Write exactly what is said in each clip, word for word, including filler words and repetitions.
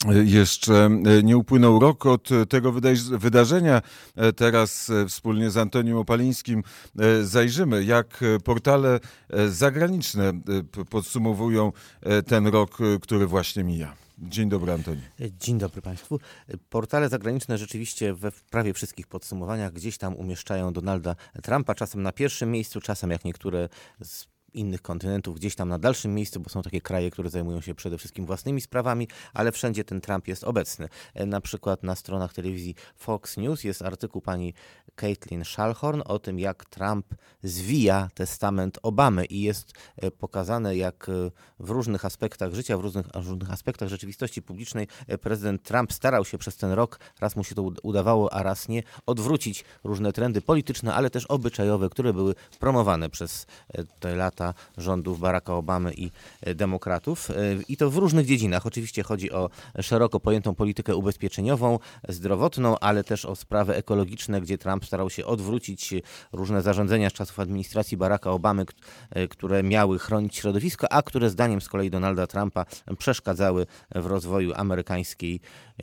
Jeszcze nie upłynął rok od tego wyda- wydarzenia. Teraz wspólnie z Antonim Opalińskim zajrzymy, jak portale zagraniczne podsumowują ten rok, który właśnie mija. Dzień dobry, Antoni. Dzień dobry Państwu. Portale zagraniczne rzeczywiście we prawie wszystkich podsumowaniach gdzieś tam umieszczają Donalda Trumpa, czasem na pierwszym miejscu, czasem jak niektóre z innych kontynentów gdzieś tam na dalszym miejscu, bo są takie kraje, które zajmują się przede wszystkim własnymi sprawami, ale wszędzie ten Trump jest obecny. Na przykład na stronach telewizji Fox News jest artykuł pani Caitlin Schallhorn o tym, jak Trump zwija testament Obamy i jest pokazane, jak w różnych aspektach życia, w różnych, w różnych aspektach rzeczywistości publicznej prezydent Trump starał się przez ten rok, raz mu się to udawało, a raz nie, odwrócić różne trendy polityczne, ale też obyczajowe, które były promowane przez te lata rządów Baracka Obamy i demokratów. I to w różnych dziedzinach. Oczywiście chodzi o szeroko pojętą politykę ubezpieczeniową, zdrowotną, ale też o sprawy ekologiczne, gdzie Trump starał się odwrócić różne zarządzenia z czasów administracji Baracka Obamy, które miały chronić środowisko, a które zdaniem z kolei Donalda Trumpa przeszkadzały w rozwoju amerykańskiej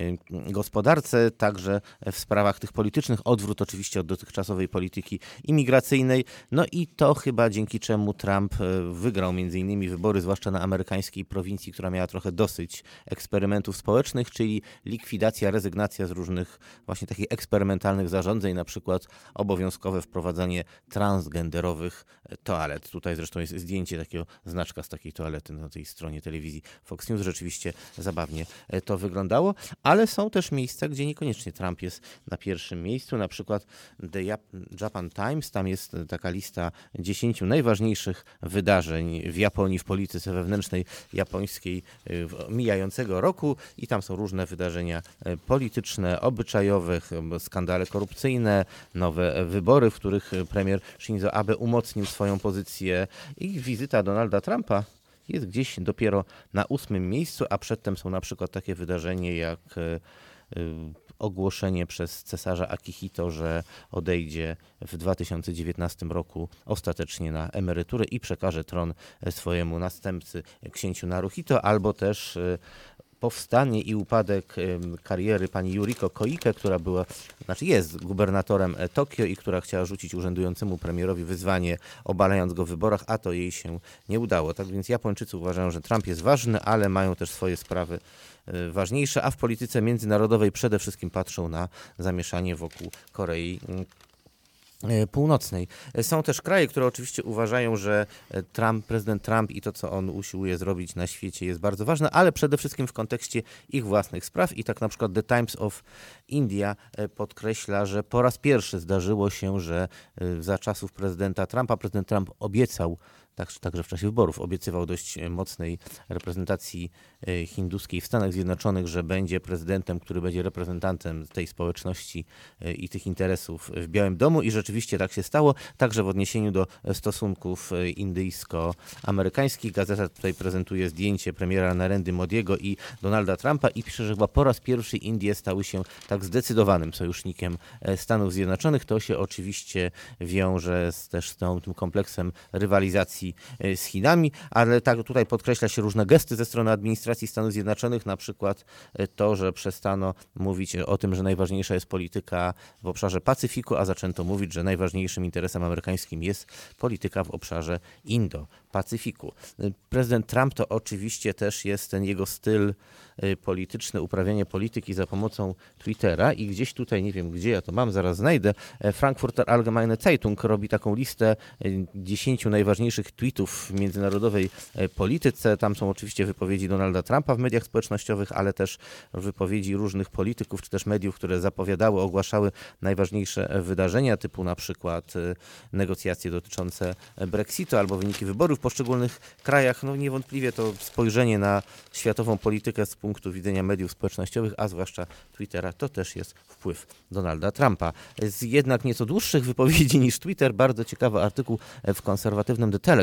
gospodarce, także w sprawach tych politycznych. Odwrót oczywiście od dotychczasowej polityki imigracyjnej. No i to chyba dzięki czemu Trump wygrał między innymi wybory, zwłaszcza na amerykańskiej prowincji, która miała trochę dosyć eksperymentów społecznych, czyli likwidacja, rezygnacja z różnych właśnie takich eksperymentalnych zarządzeń, na przykład obowiązkowe wprowadzanie transgenderowych toalet. Tutaj zresztą jest zdjęcie takiego znaczka z takiej toalety na tej stronie telewizji Fox News. Rzeczywiście zabawnie to wyglądało, ale są też miejsca, gdzie niekoniecznie Trump jest na pierwszym miejscu, na przykład The Japan Times, tam jest taka lista dziesięciu najważniejszych wydarzeń w Japonii, w polityce wewnętrznej japońskiej mijającego roku i tam są różne wydarzenia polityczne, obyczajowe, skandale korupcyjne, nowe wybory, w których premier Shinzo Abe umocnił swoją pozycję i wizyta Donalda Trumpa jest gdzieś dopiero na ósmym miejscu, a przedtem są na przykład takie wydarzenie jak ogłoszenie przez cesarza Akihito, że odejdzie w dwa tysiące dziewiętnastym roku ostatecznie na emeryturę i przekaże tron swojemu następcy księciu Naruhito, albo też powstanie i upadek kariery pani Yuriko Koike, która była, znaczy jest gubernatorem Tokio i która chciała rzucić urzędującemu premierowi wyzwanie, obalając go w wyborach, a to jej się nie udało. Tak więc Japończycy uważają, że Trump jest ważny, ale mają też swoje sprawy ważniejsze, a w polityce międzynarodowej przede wszystkim patrzą na zamieszanie wokół Korei Północnej. Są też kraje, które oczywiście uważają, że Trump, prezydent Trump i to, co on usiłuje zrobić na świecie jest bardzo ważne, ale przede wszystkim w kontekście ich własnych spraw i tak na przykład The Times of India podkreśla, że po raz pierwszy zdarzyło się, że za czasów prezydenta Trumpa prezydent Trump obiecał, także w czasie wyborów, obiecywał dość mocnej reprezentacji hinduskiej w Stanach Zjednoczonych, że będzie prezydentem, który będzie reprezentantem tej społeczności i tych interesów w Białym Domu i rzeczywiście tak się stało, także w odniesieniu do stosunków indyjsko-amerykańskich. Gazeta tutaj prezentuje zdjęcie premiera Narendy Modiego i Donalda Trumpa i pisze, że chyba po raz pierwszy Indie stały się tak zdecydowanym sojusznikiem Stanów Zjednoczonych. To się oczywiście wiąże z, też z tą, tym kompleksem rywalizacji z Chinami, ale tak tutaj podkreśla się różne gesty ze strony administracji Stanów Zjednoczonych, na przykład to, że przestano mówić o tym, że najważniejsza jest polityka w obszarze Pacyfiku, a zaczęto mówić, że najważniejszym interesem amerykańskim jest polityka w obszarze Indo-Pacyfiku. Prezydent Trump to oczywiście też jest ten jego styl polityczny, uprawianie polityki za pomocą Twittera i gdzieś tutaj, nie wiem gdzie ja to mam, zaraz znajdę, Frankfurter Allgemeine Zeitung robi taką listę dziesięciu najważniejszych tweetów w międzynarodowej polityce. Tam są oczywiście wypowiedzi Donalda Trumpa w mediach społecznościowych, ale też wypowiedzi różnych polityków, czy też mediów, które zapowiadały, ogłaszały najważniejsze wydarzenia, typu na przykład negocjacje dotyczące Brexitu albo wyniki wyborów w poszczególnych krajach. No niewątpliwie to spojrzenie na światową politykę z punktu widzenia mediów społecznościowych, a zwłaszcza Twittera, to też jest wpływ Donalda Trumpa. Z jednak nieco dłuższych wypowiedzi niż Twitter, bardzo ciekawy artykuł w konserwatywnym The Telegraph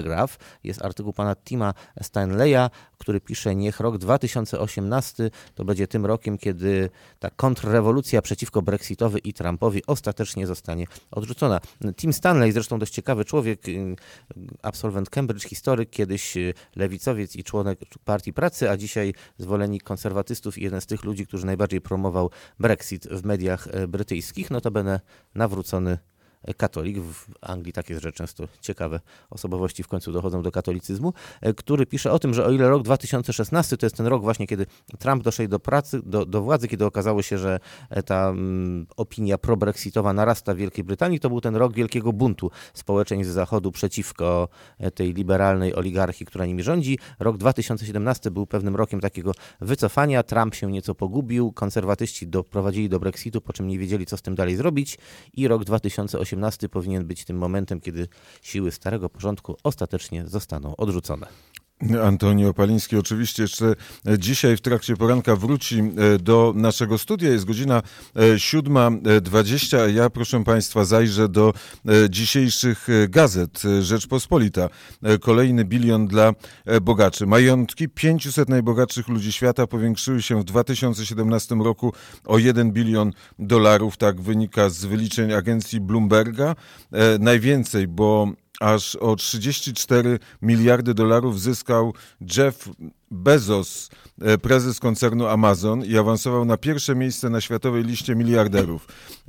Telegraph. Jest artykuł pana Tima Stanleya, który pisze: niech rok dwa tysiące osiemnasty to będzie tym rokiem, kiedy ta kontrrewolucja przeciwko Brexitowi i Trumpowi ostatecznie zostanie odrzucona. Tim Stanley, zresztą dość ciekawy człowiek, absolwent Cambridge, historyk, kiedyś lewicowiec i członek Partii Pracy, a dzisiaj zwolennik konserwatystów i jeden z tych ludzi, którzy najbardziej promował Brexit w mediach brytyjskich, notabene nawrócony katolik. W Anglii tak jest, że często ciekawe osobowości w końcu dochodzą do katolicyzmu, który pisze o tym, że o ile rok dwa tysiące szesnasty to jest ten rok właśnie, kiedy Trump doszedł do pracy, do, do władzy, kiedy okazało się, że ta um, opinia pro-brexitowa narasta w Wielkiej Brytanii, to był ten rok wielkiego buntu społeczeństw z Zachodu przeciwko tej liberalnej oligarchii, która nimi rządzi. Rok dwa tysiące siedemnasty był pewnym rokiem takiego wycofania. Trump się nieco pogubił, konserwatyści doprowadzili do Brexitu, po czym nie wiedzieli, co z tym dalej zrobić, i rok dwa tysiące osiemnasty powinien być tym momentem, kiedy siły starego porządku ostatecznie zostaną odrzucone. Antoni Opaliński oczywiście jeszcze dzisiaj w trakcie poranka wróci do naszego studia. Jest godzina siódma dwadzieścia, a ja, proszę Państwa, zajrzę do dzisiejszych gazet. Rzeczpospolita. Kolejny bilion dla bogaczy. Majątki pięciuset najbogatszych ludzi świata powiększyły się w dwa tysiące siedemnastym roku o jeden bilion dolarów. Tak wynika z wyliczeń agencji Bloomberga. Najwięcej, bo aż o trzydzieści cztery miliardy dolarów zyskał Jeff Bezos, prezes koncernu Amazon, i awansował na pierwsze miejsce na światowej liście miliarderów.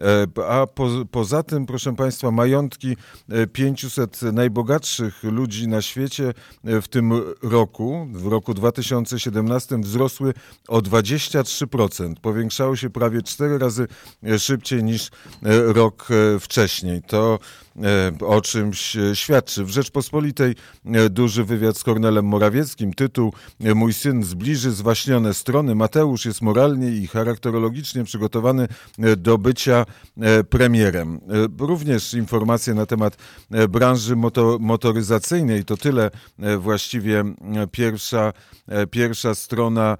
A po, poza tym, proszę Państwa, majątki pięciuset najbogatszych ludzi na świecie w tym roku, w roku dwa tysiące siedemnastym, wzrosły o dwadzieścia trzy procent. Powiększały się prawie cztery razy szybciej niż rok wcześniej. To o czymś świadczy. W Rzeczpospolitej duży wywiad z Kornelem Morawieckim. Tytuł: mój syn zbliży zwaśnione strony. Mateusz jest moralnie i charakterologicznie przygotowany do bycia premierem. Również informacje na temat branży moto- motoryzacyjnej. To tyle właściwie pierwsza, pierwsza strona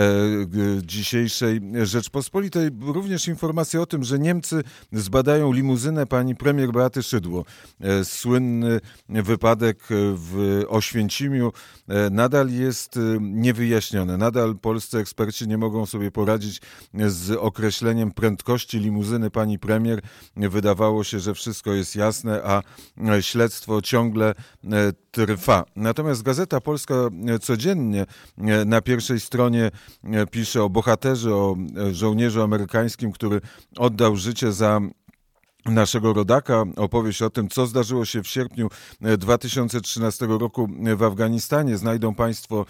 dzisiejszej Rzeczpospolitej. Również informacja o tym, że Niemcy zbadają limuzynę pani premier Beaty Szydło. Słynny wypadek w Oświęcimiu nadal jest niewyjaśniony. Nadal polscy eksperci nie mogą sobie poradzić z określeniem prędkości limuzyny pani premier. Wydawało się, że wszystko jest jasne, a śledztwo ciągle trwa. Natomiast Gazeta Polska codziennie na pierwszej stronie pisze o bohaterze, o żołnierzu amerykańskim, który oddał życie za naszego rodaka. Opowieść o tym, co zdarzyło się w sierpniu dwa tysiące trzynastego roku w Afganistanie, znajdą Państwo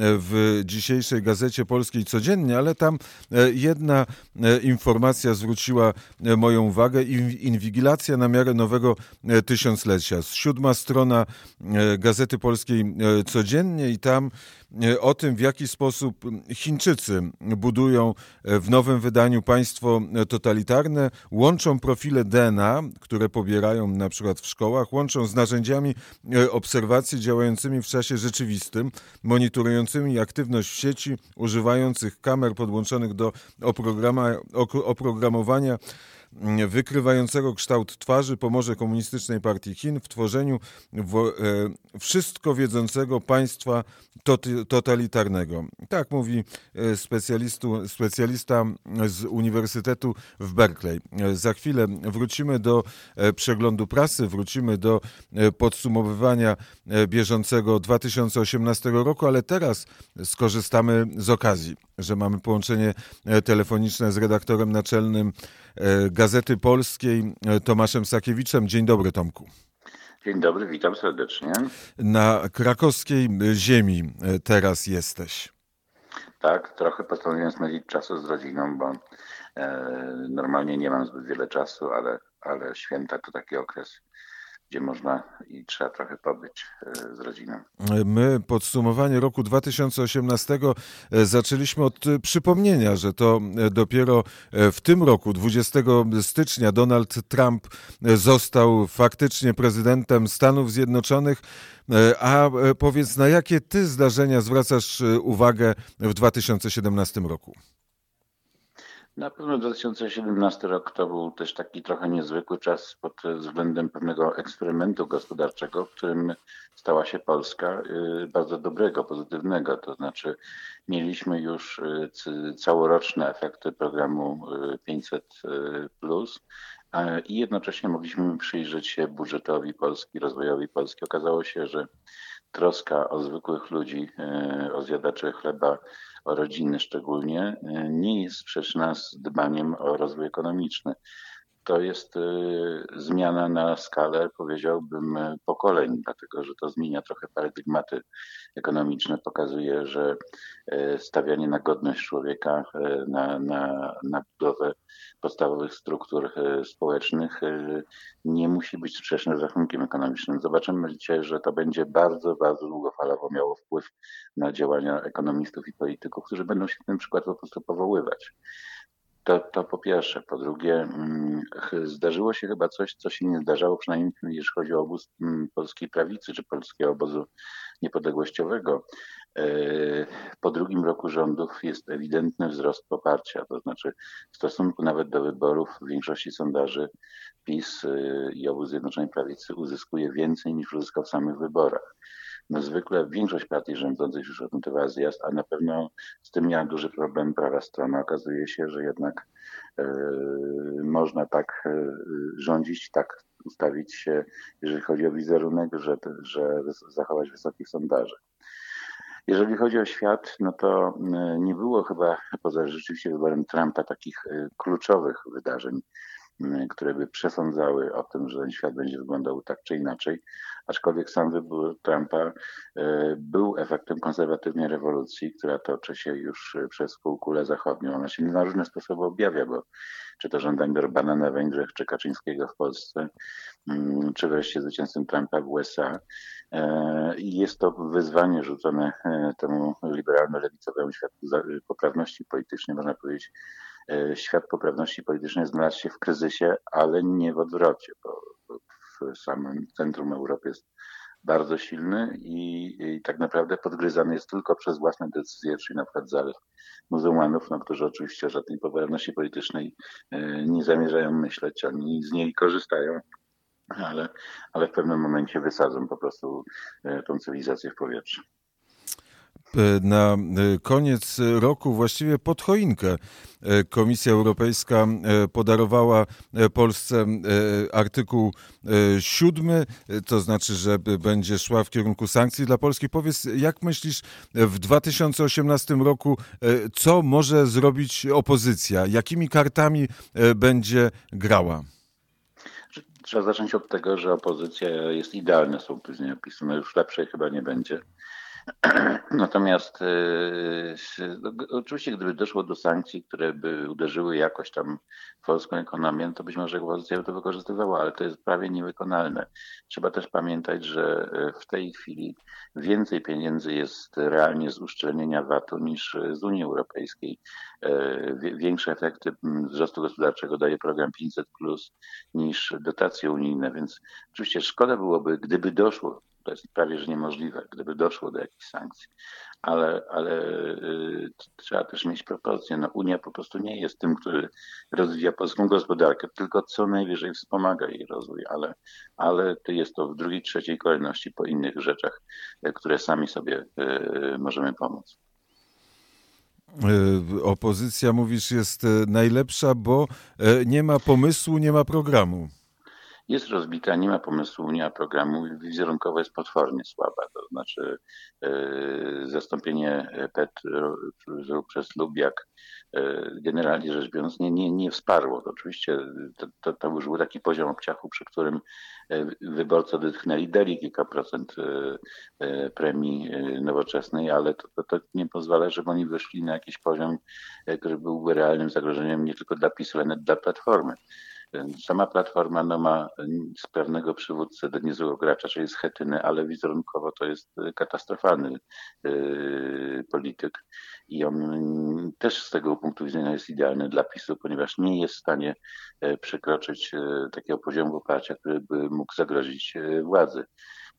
w dzisiejszej Gazecie Polskiej codziennie, ale tam jedna informacja zwróciła moją uwagę. Inwigilacja na miarę nowego tysiąclecia. Siódma strona Gazety Polskiej codziennie i tam o tym, w jaki sposób Chińczycy budują w nowym wydaniu państwo totalitarne, łączą profile D N A, które pobierają na przykład w szkołach, łączą z narzędziami obserwacji działającymi w czasie rzeczywistym, monitorującymi aktywność w sieci, używających kamer podłączonych do oprograma- oprogramowania wykrywającego kształt twarzy, pomoże Komunistycznej Partii Chin w tworzeniu w, e, wszystko wiedzącego państwa tot, totalitarnego. Tak mówi specjalistu, specjalista z Uniwersytetu w Berkeley. Za chwilę wrócimy do przeglądu prasy, wrócimy do podsumowywania bieżącego dwa tysiące osiemnastego roku, ale teraz skorzystamy z okazji, że mamy połączenie telefoniczne z redaktorem naczelnym Gazety Polskiej, Tomaszem Sakiewiczem. Dzień dobry, Tomku. Dzień dobry, witam serdecznie. Na krakowskiej ziemi teraz jesteś. Tak, trochę postanowiłem spędzić czasu z rodziną, bo e, normalnie nie mam zbyt wiele czasu, ale, ale święta to taki okres, gdzie można i trzeba trochę pobyć z rodziną. My podsumowanie roku dwa tysiące osiemnastego zaczęliśmy od przypomnienia, że to dopiero w tym roku, dwudziestego stycznia, Donald Trump został faktycznie prezydentem Stanów Zjednoczonych. A powiedz, na jakie ty zdarzenia zwracasz uwagę w dwa tysiące siedemnastym roku? Na pewno dwa tysiące siedemnasty rok to był też taki trochę niezwykły czas pod względem pewnego eksperymentu gospodarczego, w którym stała się Polska, y, bardzo dobrego, pozytywnego. To znaczy mieliśmy już y, c- całoroczne efekty programu y, pięćset plus a- i jednocześnie mogliśmy przyjrzeć się budżetowi Polski, rozwojowi Polski. Okazało się, że troska o zwykłych ludzi, y, o zjadaczy chleba, o rodziny szczególnie, y, nie jest sprzeczna z dbaniem o rozwój ekonomiczny. To jest y, zmiana na skalę, powiedziałbym, y, pokoleń, dlatego że to zmienia trochę paradygmaty ekonomiczne, pokazuje, że y, stawianie na godność człowieka, y, na, na, na budowę podstawowych struktur y, społecznych y, nie musi być sprzeczne z rachunkiem ekonomicznym. Zobaczymy dzisiaj, że to będzie bardzo, bardzo długofalowo miało wpływ na działania ekonomistów i polityków, którzy będą się w ten przykład po prostu powoływać. To, to po pierwsze. Po drugie, mm, ch- zdarzyło się chyba coś, co się nie zdarzało, przynajmniej jeśli chodzi o obóz mm, polskiej prawicy czy polskiego obozu niepodległościowego. E, Po drugim roku rządów jest ewidentny wzrost poparcia, to znaczy w stosunku nawet do wyborów w większości sondaży PiS y, i obóz Zjednoczonej Prawicy uzyskuje więcej niż uzyskał w samych wyborach. No zwykle większość partii rządzących już odnotowała zjazd, a na pewno z tym miała duży problem prawa strona. Okazuje się, że jednak e, można tak e, rządzić, tak ustawić się, jeżeli chodzi o wizerunek, że, że wys- zachować wysokich sondaży. Jeżeli chodzi o świat, no to e, nie było chyba poza rzeczywiście wyborem Trumpa takich e, kluczowych wydarzeń, m, które by przesądzały o tym, że ten świat będzie wyglądał tak czy inaczej, aczkolwiek sam wybór Trumpa e, był efektem konserwatywnej rewolucji, która toczy się już e, przez półkulę zachodnią. Ona się na różne sposoby objawia, bo czy to rządami Orbana na Węgrzech, czy Kaczyńskiego w Polsce, mm, czy wreszcie zwycięstwem Trumpa w U S A. E, I jest to wyzwanie rzucone e, temu liberalno-lewicowemu światu za- poprawności politycznej, można powiedzieć. E, Świat poprawności politycznej znalazł się w kryzysie, ale nie w odwrocie, bo bo w samym centrum Europy jest bardzo silny i, i tak naprawdę podgryzany jest tylko przez własne decyzje, czyli na przykład zalew muzułmanów, no, którzy oczywiście o żadnej poprawności politycznej e, nie zamierzają myśleć, oni z niej korzystają, ale, ale w pewnym momencie wysadzą po prostu e, tą cywilizację w powietrze. Na koniec roku, właściwie pod choinkę, Komisja Europejska podarowała Polsce artykuł siódmy, to znaczy, że będzie szła w kierunku sankcji dla Polski. Powiedz, jak myślisz w dwa tysiące osiemnastym roku, co może zrobić opozycja? Jakimi kartami będzie grała? Trzeba zacząć od tego, że opozycja jest idealna z punktu widzenia PiSu. No już lepszej chyba nie będzie. Natomiast e, no, g- oczywiście, gdyby doszło do sankcji, które by uderzyły jakoś tam w polską ekonomię, no to być może opozycja by to wykorzystywała, ale to jest prawie niewykonalne. Trzeba też pamiętać, że e, w tej chwili więcej pieniędzy jest realnie z uszczelnienia VAT-u niż e, z Unii Europejskiej. E, wie- Większe efekty m, wzrostu gospodarczego daje program pięćset plus niż dotacje unijne, więc oczywiście szkoda byłoby, gdyby doszło, to jest prawie że niemożliwe, gdyby doszło do jakichś sankcji, ale, ale y, trzeba też mieć proporcje. No, Unia po prostu nie jest tym, który rozwija polską gospodarkę, tylko co najwyżej wspomaga jej rozwój, ale, ale to jest to w drugiej, trzeciej kolejności po innych rzeczach, y, które sami sobie y, możemy pomóc. Opozycja, mówisz, jest najlepsza, bo nie ma pomysłu, nie ma programu. Jest rozbita, nie ma pomysłu, nie ma programu, wizerunkowo jest potwornie słaba, to znaczy e, zastąpienie Petru przez Lubiak e, generalnie rzecz biorąc nie, nie, nie wsparło. To oczywiście to, to, to już był taki poziom obciachu, przy którym e, wyborcy odetchnęli, dali kilka procent e, e, premii e, Nowoczesnej, ale to, to, to nie pozwala, żeby oni wyszli na jakiś poziom, e, który byłby realnym zagrożeniem nie tylko dla PiSu, ale nawet dla Platformy. Sama Platforma no, ma sprawnego przywódcę do niezłego gracza, czyli Schetynę, ale wizerunkowo to jest katastrofalny yy, polityk i on też z tego punktu widzenia jest idealny dla PiSu, ponieważ nie jest w stanie przekroczyć takiego poziomu poparcia, który by mógł zagrozić władzy.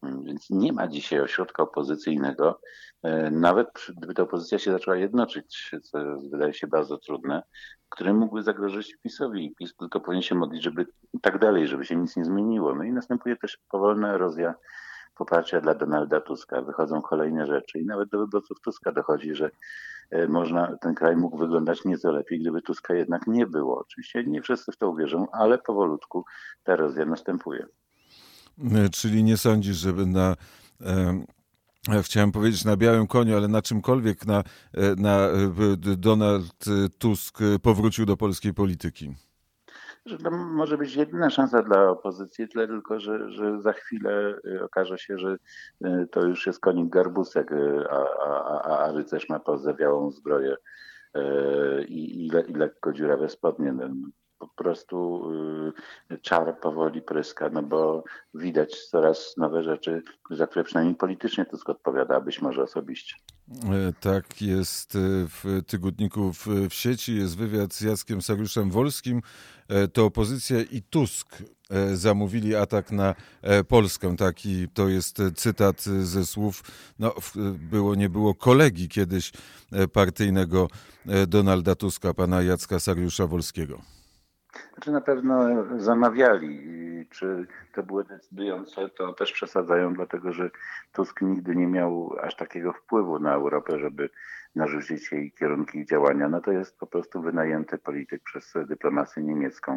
Więc nie ma dzisiaj ośrodka opozycyjnego, nawet gdyby ta opozycja się zaczęła jednoczyć, co wydaje się bardzo trudne, które mógłby zagrozić PiS-owi. I PiS tylko powinien się modlić, żeby tak dalej, żeby się nic nie zmieniło. No i następuje też powolna erozja poparcia dla Donalda Tuska. Wychodzą kolejne rzeczy i nawet do wyborców Tuska dochodzi, że można, ten kraj mógł wyglądać nieco lepiej, gdyby Tuska jednak nie było. Oczywiście nie wszyscy w to uwierzą, ale powolutku ta erozja następuje. Czyli nie sądzisz, żeby na... Ja chciałem powiedzieć na białym koniu, ale na czymkolwiek na, na Donald Tusk powrócił do polskiej polityki? Że to może być jedyna szansa dla opozycji, tyle tylko, że, że za chwilę okaże się, że to już jest konik garbusek, a, a, a rycerz ma pozawiałą zbroję i, i, le, i lekko dziurawe spodnie. Po prostu czar powoli pryska, no bo widać coraz nowe rzeczy, za które przynajmniej politycznie Tusk odpowiada, a być może osobiście. Tak jest w tygodniku w, w sieci, jest wywiad z Jackiem Sariuszem-Wolskim. To opozycja i Tusk zamówili atak na Polskę. Taki to jest cytat ze słów, no było nie było kolegi kiedyś partyjnego Donalda Tuska, pana Jacka Sariusza-Wolskiego. Znaczy na pewno zamawiali. Czy to było decydujące, to też przesadzają, dlatego że Tusk nigdy nie miał aż takiego wpływu na Europę, żeby narzucić jej kierunki działania. No to jest po prostu wynajęty polityk przez dyplomację niemiecką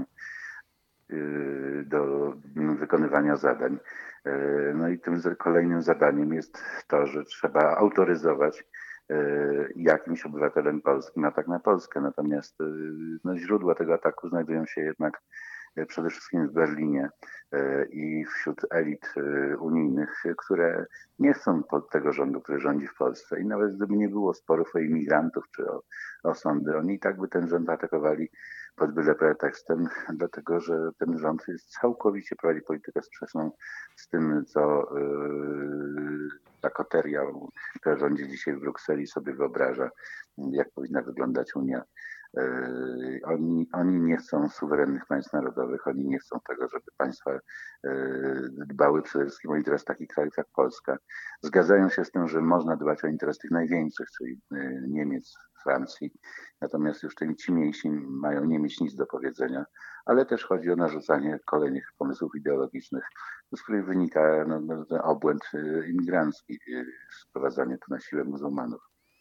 do wykonywania zadań. No i tym kolejnym zadaniem jest to, że trzeba autoryzować jakimś obywatelem polskim atak na Polskę. Natomiast no, źródła tego ataku znajdują się jednak przede wszystkim w Berlinie i wśród elit unijnych, które nie chcą pod tego rządu, który rządzi w Polsce. I nawet gdyby nie było sporów o imigrantów czy o, o sądy, oni i tak by ten rząd atakowali pod byle pretekstem, dlatego że ten rząd jest całkowicie prowadzi politykę sprzeczną z tym, co yy, ta koteria, która rządzi dzisiaj w Brukseli, sobie wyobraża, jak powinna wyglądać Unia. Yy, oni, oni nie chcą suwerennych państw narodowych, oni nie chcą tego, żeby państwa yy, dbały przede wszystkim o interes takich krajów jak Polska. Zgadzają się z tym, że można dbać o interes tych największych, czyli yy, Niemiec, Francji, natomiast już tym ci mniejsi mają nie mieć nic do powiedzenia, ale też chodzi o narzucanie kolejnych pomysłów ideologicznych, z których wynika no, no, ten obłęd imigrancki, sprowadzanie tu na siłę muzułmanów.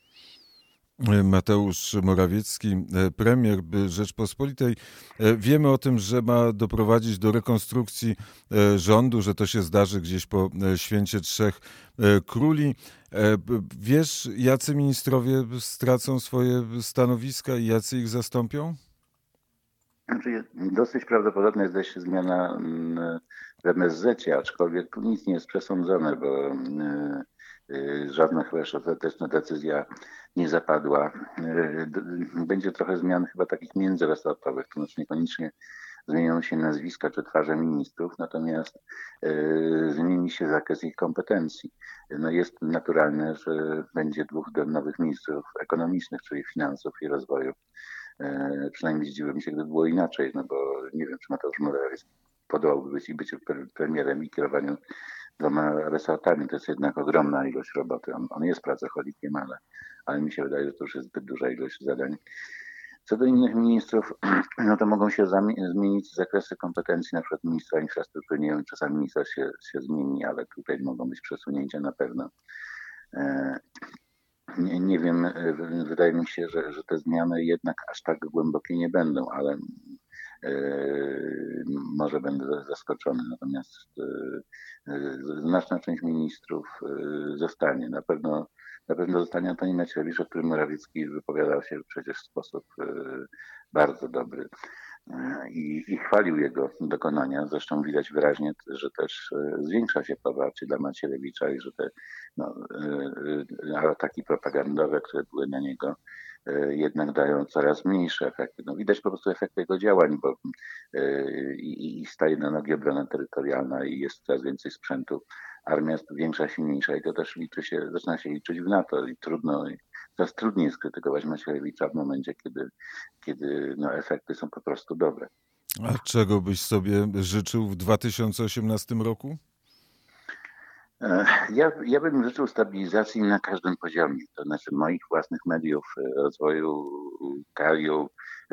Mateusz Morawiecki, premier Rzeczpospolitej. Wiemy o tym, że ma doprowadzić do rekonstrukcji rządu, że to się zdarzy gdzieś po święcie Trzech Króli. Wiesz, jacy ministrowie stracą swoje stanowiska i jacy ich zastąpią? Znaczy, dosyć prawdopodobna jest też zmiana w em es zecie, aczkolwiek tu nic nie jest przesądzone, bo żadna chyba jeszcze ostateczna decyzja nie zapadła. Będzie trochę zmian chyba takich międzyresortowych, to znaczy niekoniecznie zmienią się nazwiska czy twarze ministrów, natomiast y, zmieni się zakres ich kompetencji. No jest naturalne, że będzie dwóch nowych ministrów ekonomicznych, czyli finansów i rozwoju. Y, przynajmniej zdziwiłbym się, gdyby było inaczej, no bo nie wiem, czy Mateusz Morawiecki podołałby być i bycie premierem i kierowaniu dwoma resortami. To jest jednak ogromna ilość roboty. On, on jest pracocholikiem, ale, ale mi się wydaje, że to już jest zbyt duża ilość zadań. Co do innych ministrów, no to mogą się zmienić zakresy kompetencji, na przykład ministra infrastruktury. Nie wiem, czasami ministra się, się zmieni, ale tutaj mogą być przesunięcia na pewno. Nie, nie wiem, wydaje mi się, że, że te zmiany jednak aż tak głębokie nie będą, ale może będę zaskoczony. Natomiast znaczna część ministrów zostanie. Na pewno Na pewno zostanie Antoni Macierewicz, o którym Morawiecki wypowiadał się przecież w sposób bardzo dobry i, i chwalił jego dokonania. Zresztą widać wyraźnie, że też zwiększa się poparcie dla Macierewicza i że te no, ataki propagandowe, które były na niego, jednak dają coraz mniejsze efekty. No, widać po prostu efekty jego działań, bo i, i staje na nogi obrona terytorialna i jest coraz więcej sprzętu. Armia jest większa, silniejsza i to też liczy się, zaczyna się liczyć w NATO i trudno, coraz trudniej jest krytykować Macierewicza w momencie, kiedy, kiedy no, efekty są po prostu dobre. A czego byś sobie życzył w dwa tysiące osiemnastym roku? Ja, ja bym życzył stabilizacji na każdym poziomie, to znaczy moich własnych mediów, rozwoju kraju,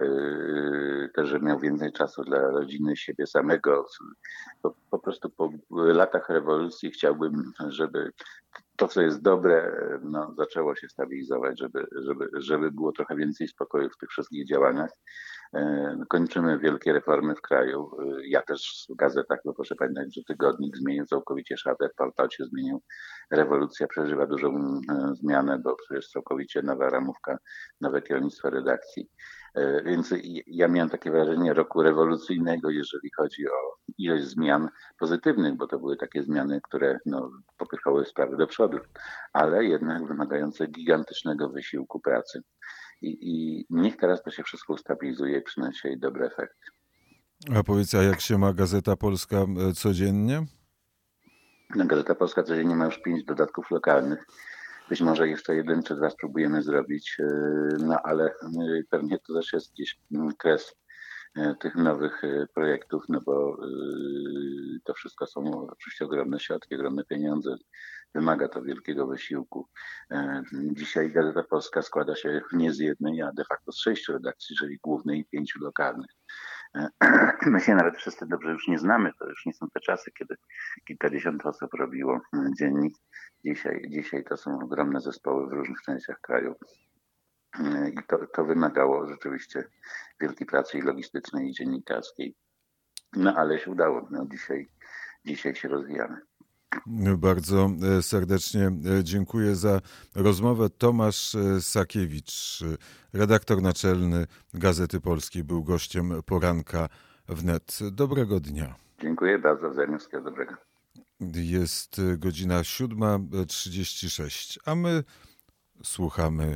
też, że miał więcej czasu dla rodziny, siebie samego. Po, po prostu po latach rewolucji chciałbym, żeby to, co jest dobre, no, zaczęło się stabilizować, żeby, żeby, żeby było trochę więcej spokoju w tych wszystkich działaniach. Kończymy wielkie reformy w kraju. Ja też w gazetach, bo proszę pamiętać, że tygodnik zmienił całkowicie szatę, portal się zmienił. Rewolucja przeżywa dużą zmianę, bo przecież całkowicie nowa ramówka, nowe kierownictwo redakcji. Więc ja miałem takie wrażenie roku rewolucyjnego, jeżeli chodzi o ilość zmian pozytywnych, bo to były takie zmiany, które no, popychały sprawy do przodu, ale jednak wymagające gigantycznego wysiłku pracy. I, I niech teraz to się wszystko ustabilizuje i przyniesie jej dobry efekt. A powiedz, a jak się ma Gazeta Polska codziennie? No, Gazeta Polska codziennie ma już pięć dodatków lokalnych. Być może jeszcze jeden czy dwa spróbujemy zrobić, no ale pewnie to też jest gdzieś kres tych nowych projektów, no bo to wszystko są oczywiście ogromne środki, ogromne pieniądze. Wymaga to wielkiego wysiłku. Dzisiaj Gazeta Polska składa się nie z jednej, a de facto z sześciu redakcji, czyli głównej i pięciu lokalnych. My się nawet wszyscy dobrze już nie znamy, to już nie są te czasy, kiedy kilkadziesiąt osób robiło dziennik. Dzisiaj, dzisiaj to są ogromne zespoły w różnych częściach kraju. I to, to wymagało rzeczywiście wielkiej pracy i logistycznej, i dziennikarskiej. No ale się udało. No, dzisiaj, dzisiaj się rozwijamy. Bardzo serdecznie dziękuję za rozmowę. Tomasz Sakiewicz, redaktor naczelny Gazety Polskiej, był gościem poranka wnet. Dobrego dnia. Dziękuję bardzo, wzajemnie wszystkiego dobrego. Jest godzina siódma trzydzieści sześć, a my słuchamy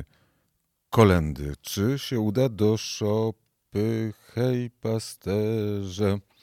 kolendy. Czy się uda do szopy, hej pasterze?